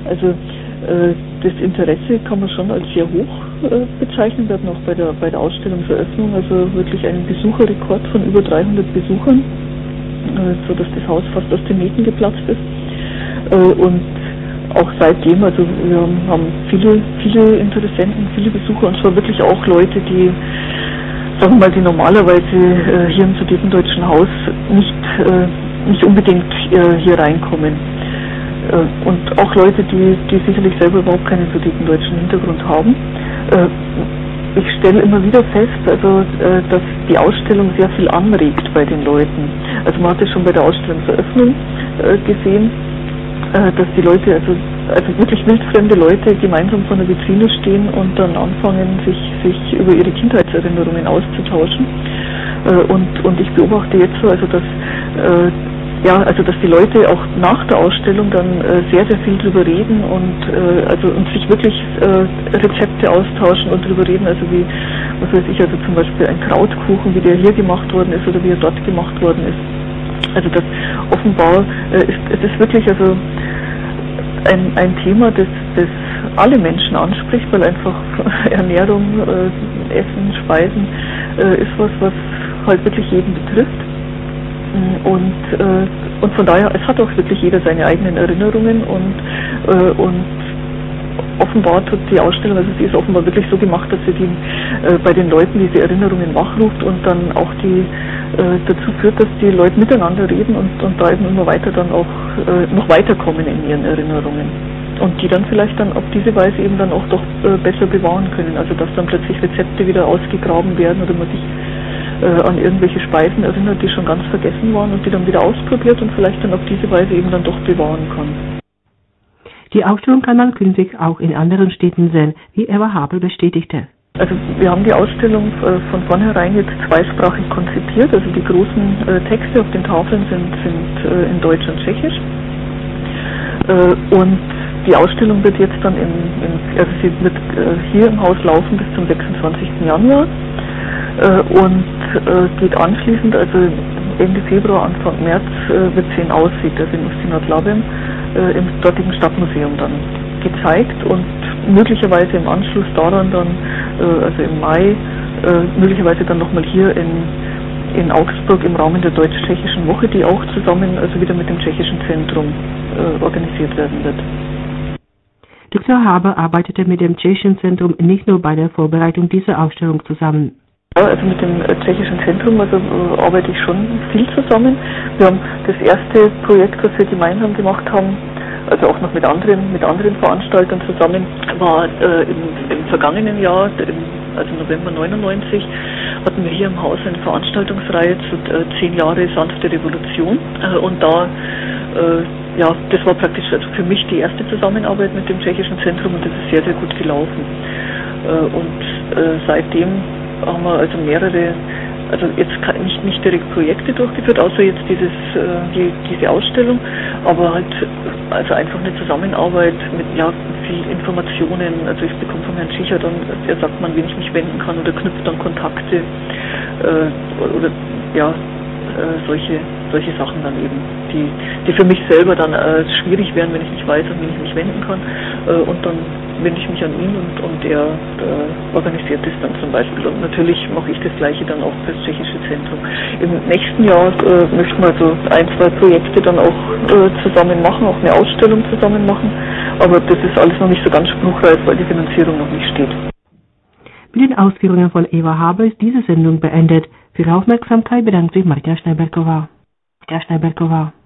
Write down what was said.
Also das Interesse kann man schon als sehr hoch bezeichnen. Wir hatten auch bei der Ausstellungseröffnung also wirklich einen Besucherrekord von über 300 Besuchern, so dass das Haus fast aus den Nähten geplatzt ist. Und auch seitdem, also wir haben viele Interessenten, viele Besucher, und zwar wirklich auch Leute, die, sagen wir mal, die normalerweise hier im Sudetendeutschen Haus nicht unbedingt hier reinkommen. Und auch Leute, die sicherlich selber überhaupt keinen sudetendeutschen Hintergrund haben. Ich stelle immer wieder fest, also dass die Ausstellung sehr viel anregt bei den Leuten. Also man hat es schon bei der Ausstellungseröffnung gesehen, dass die Leute, also wirklich wildfremde Leute gemeinsam vor einer Vitrine stehen und dann anfangen, sich über ihre Kindheitserinnerungen auszutauschen. Und ich beobachte jetzt so, also dass die Leute auch nach der Ausstellung dann sehr viel drüber reden und sich wirklich Rezepte austauschen und drüber reden, also wie, was weiß ich, also zum Beispiel ein Krautkuchen, wie der hier gemacht worden ist oder wie er dort gemacht worden ist. Also das offenbar es ist wirklich also ein Thema, das alle Menschen anspricht, weil einfach Ernährung, Essen, Speisen ist was halt wirklich jeden betrifft. Und von daher, es hat auch wirklich jeder seine eigenen Erinnerungen und offenbar tut die Ausstellung, also sie ist offenbar wirklich so gemacht, dass sie bei den Leuten diese Erinnerungen wachruft und dann auch dazu führt, dass die Leute miteinander reden und da eben immer weiter dann auch noch weiterkommen in ihren Erinnerungen. Und die dann vielleicht dann auf diese Weise eben dann auch doch besser bewahren können. Also dass dann plötzlich Rezepte wieder ausgegraben werden oder man sich an irgendwelche Speisen erinnert, die schon ganz vergessen waren und die dann wieder ausprobiert und vielleicht dann auf diese Weise eben dann doch bewahren kann. Die Ausstellung kann man künftig auch in anderen Städten sehen, wie Eva Haber bestätigte. Also wir haben die Ausstellung von vornherein jetzt zweisprachig konzipiert, also die großen Texte auf den Tafeln sind in Deutsch und Tschechisch. Und die Ausstellung wird jetzt dann also sie wird hier im Haus laufen bis zum 26. Januar. Und geht anschließend, also Ende Februar, Anfang März, wird sie in Aussicht, also in Ustinat-Labem, im dortigen Stadtmuseum dann gezeigt und möglicherweise im Anschluss daran dann, also im Mai, möglicherweise dann nochmal hier in Augsburg im Rahmen der Deutsch-Tschechischen Woche, die auch zusammen, also wieder mit dem Tschechischen Zentrum organisiert werden wird. Dr. Haber arbeitete mit dem Tschechischen Zentrum nicht nur bei der Vorbereitung dieser Ausstellung zusammen. Also mit dem Tschechischen Zentrum arbeite ich schon viel zusammen. Wir haben das erste Projekt, was wir gemeinsam gemacht haben, also auch noch mit anderen Veranstaltern zusammen, war im vergangenen Jahr, also November 99, hatten wir hier im Haus eine Veranstaltungsreihe zu 10 Jahre sanfte Revolution. Und da, das war praktisch also für mich die erste Zusammenarbeit mit dem Tschechischen Zentrum und das ist sehr, sehr gut gelaufen. Und seitdem haben wir also mehrere, also jetzt nicht direkt Projekte durchgeführt, außer jetzt diese Ausstellung, aber halt also einfach eine Zusammenarbeit mit viel Informationen. Also ich bekomme von Herrn Schicher dann, er sagt man, wen ich mich wenden kann oder knüpft dann Kontakte oder solche Sachen dann eben, die für mich selber dann schwierig wären, wenn ich nicht weiß, an wen ich mich wenden kann. Und dann wende ich mich an ihn und er organisiert das dann zum Beispiel. Und natürlich mache ich das Gleiche dann auch für das Tschechische Zentrum. Im nächsten Jahr möchten wir also 1-2 Projekte dann auch zusammen machen, auch eine Ausstellung zusammen machen. Aber das ist alles noch nicht so ganz spruchreif, weil die Finanzierung noch nicht steht. Mit den Ausführungen von Eva Haber ist diese Sendung beendet. Für Ihre Aufmerksamkeit bedankt sich Martina Schneiberková.